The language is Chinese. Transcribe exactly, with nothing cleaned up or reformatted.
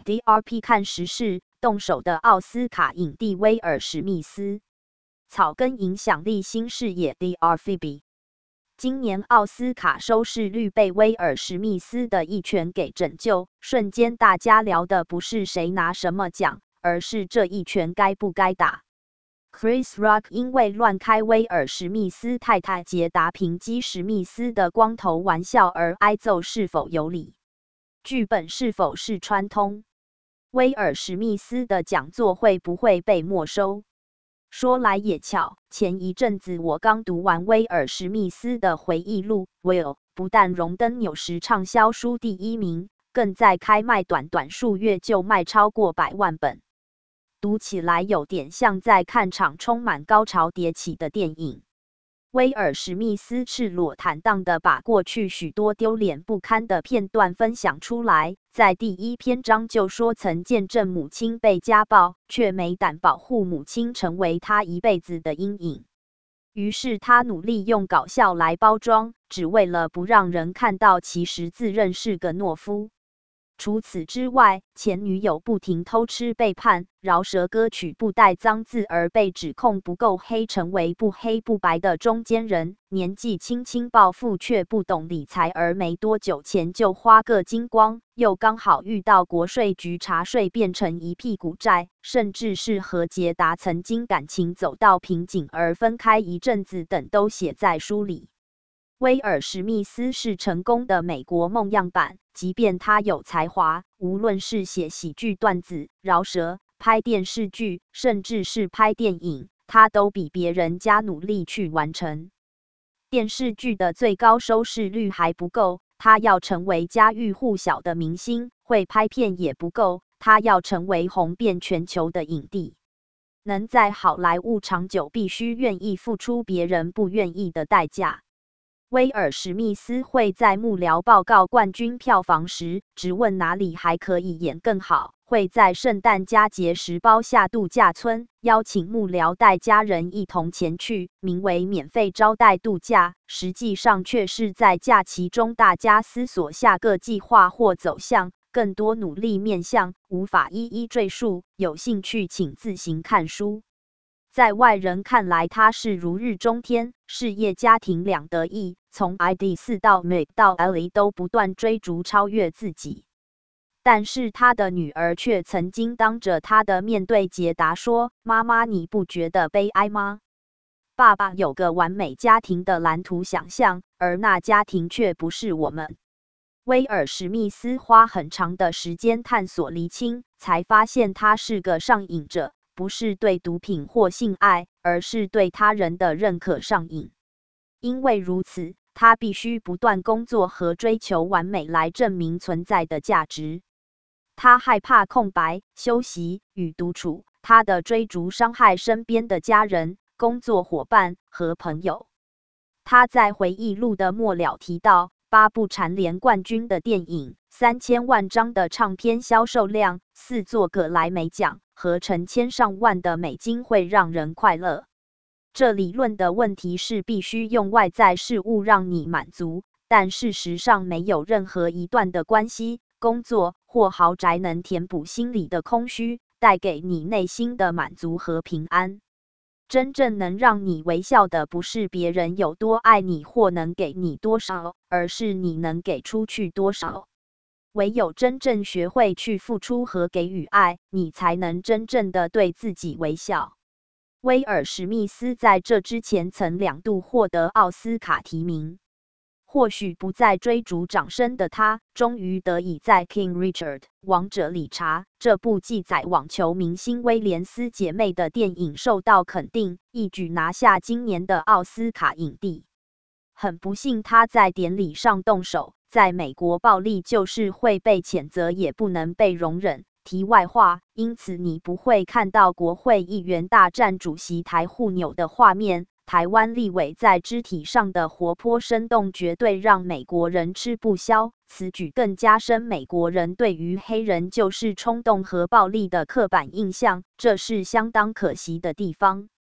D R P 看时事，动手的奥斯卡影帝威尔史密斯，草根影响力新视野 D R P B。今年奥斯卡收视率被威尔史密斯的一拳给拯救，瞬间大家聊的不是谁拿什么奖，而是这一拳该不该打。Chris Rock 因为乱开威尔史密斯太太杰达平基史密斯的光头玩笑而挨揍，是否有理？剧本是否是穿通？威尔史密斯的讲座会不会被没收？说来也巧，前一阵子我刚读完威尔史密斯的回忆录 Will， 不但荣登纽时畅销书第一名，更在开卖短短数月就卖超过百万本。读起来有点像在看场充满高潮迭起的电影。威尔史密斯赤裸坦荡地把过去许多丢脸不堪的片段分享出来，在第一篇章就说曾见证母亲被家暴，却没胆保护母亲，成为他一辈子的阴影。于是他努力用搞笑来包装，只为了不让人看到其实自认是个懦夫。除此之外，前女友不停偷吃背叛，饶舌歌曲不带脏字而被指控不够黑，成为不黑不白的中间人。年纪轻轻暴富却不懂理财，而没多久钱就花个精光，又刚好遇到国税局查税，变成一屁股债，甚至是和杰达曾经感情走到瓶颈而分开一阵子等，都写在书里。威尔史密斯是成功的美国梦样板，即便他有才华，无论是写喜剧段子、饶舌、拍电视剧，甚至是拍电影，他都比别人加努力去完成。电视剧的最高收视率还不够，他要成为家喻户晓的明星；会拍片也不够，他要成为红遍全球的影帝。能在好莱坞长久，必须愿意付出别人不愿意的代价。威尔史密斯会在幕僚报告冠军票房时，质问哪里还可以演更好；会在圣诞佳节时包下度假村，邀请幕僚带家人一同前去，名为免费招待度假，实际上却是在假期中大家思索下个计划或走向，更多努力面向，无法一一赘述，有兴趣请自行看书。在外人看来，他是如日中天，事业家庭两得意，从 I D 四 到 M A C 到 Ellie 都不断追逐超越自己。但是他的女儿却曾经当着他的面对杰达说：“妈妈，你不觉得悲哀吗？爸爸有个完美家庭的蓝图想象，而那家庭却不是我们。”威尔史密斯花很长的时间探索厘清，才发现他是个上瘾者。不是对毒品或性爱，而是对他人的认可上瘾。因为如此，他必须不断工作和追求完美来证明存在的价值。他害怕空白、休息与独处，他的追逐伤害身边的家人、工作伙伴和朋友。他在回忆录的末了提到，八部蝉联冠军的电影，三千万张的唱片销售量，四座葛莱美奖，和成千上万的美金会让人快乐。这理论的问题是必须用外在事物让你满足，但事实上没有任何一段的关系、工作或豪宅能填补心里的空虚，带给你内心的满足和平安。真正能让你微笑的不是别人有多爱你或能给你多少，而是你能给出去多少。唯有真正学会去付出和给予爱，你才能真正的对自己微笑。威尔史密斯在这之前曾两度获得奥斯卡提名。或许不再追逐掌声的他，终于得以在《King Richard》王者理查这部记载网球明星威廉斯姐妹的电影受到肯定，一举拿下今年的奥斯卡影帝。很不幸，他在典礼上动手，在美国暴力就是会被谴责，也不能被容忍。题外话，因此你不会看到国会议员大战主席台互扭的画面。台湾立委在肢体上的活泼生动，绝对让美国人吃不消。此举更加深美国人对于黑人就是冲动和暴力的刻板印象，这是相当可惜的地方。